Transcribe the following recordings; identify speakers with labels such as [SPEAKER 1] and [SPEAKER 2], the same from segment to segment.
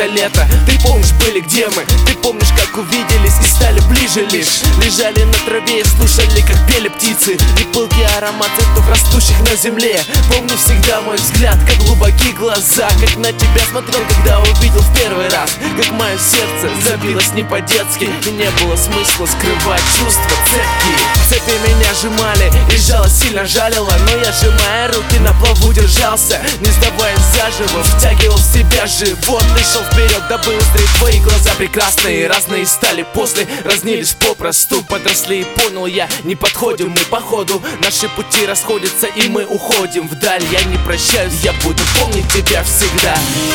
[SPEAKER 1] лето. Ты помнишь, были где мы, ты помнишь, как увиделись и стали ближе лишь. Лежали на траве и слушали, как пели птицы, и пылкий аромат цветов, растущих на земле. Помню всегда мой взгляд, как глубокие глаза, как на тебя смотрел, когда увидел в первый раз. Как мое сердце забилось не по-детски, и не было смысла скрывать чувства цепкие. Цепи меня сжимали, и жало сильно жалило, но я, сжимая руки, на плаву держался, не сдаваясь заживо, втягивал в себя живот и шел вперед, дабы узреть твои глаза прекрасные. Разные стали после, разнились попросту, подросли и понял я, не подходим мы по ходу. Наши пути расходятся и мы уходим вдаль. Я не прощаюсь, я буду помнить тебя всегда.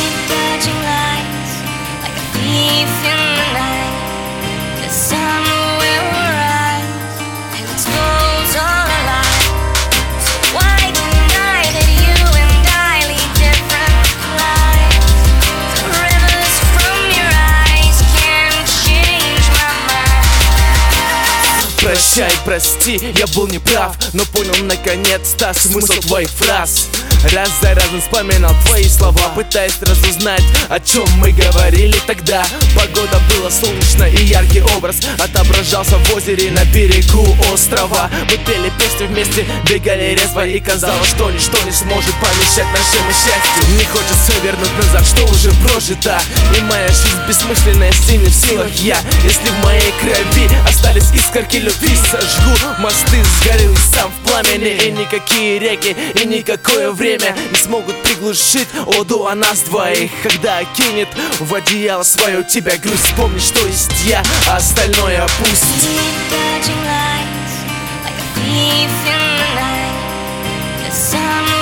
[SPEAKER 1] Прощай, прости, я был неправ, но понял наконец-то смысл твоих фраз. Раз за разом вспоминал твои слова, пытаясь разузнать, о чем мы говорили тогда. Погода была солнечная и яркий образ отображался в озере на берегу острова. Мы пели песни вместе, бегали резво, и казалось, что ничто не сможет помешать нашему счастью. Не хочется вернуть назад, что уже прожито, и моя жизнь бессмысленная, если не в силах я. Если в моей крови остались искорки любви, сожгу мосты, сгорю сам в пламени. И никакие реки, и никакое время не смогут приглушить оду о нас двоих. Когда окинет в одеяло свое тебя грусть, вспомни, что есть я, а остальное пусть.
[SPEAKER 2] Like a thief in the night, the sun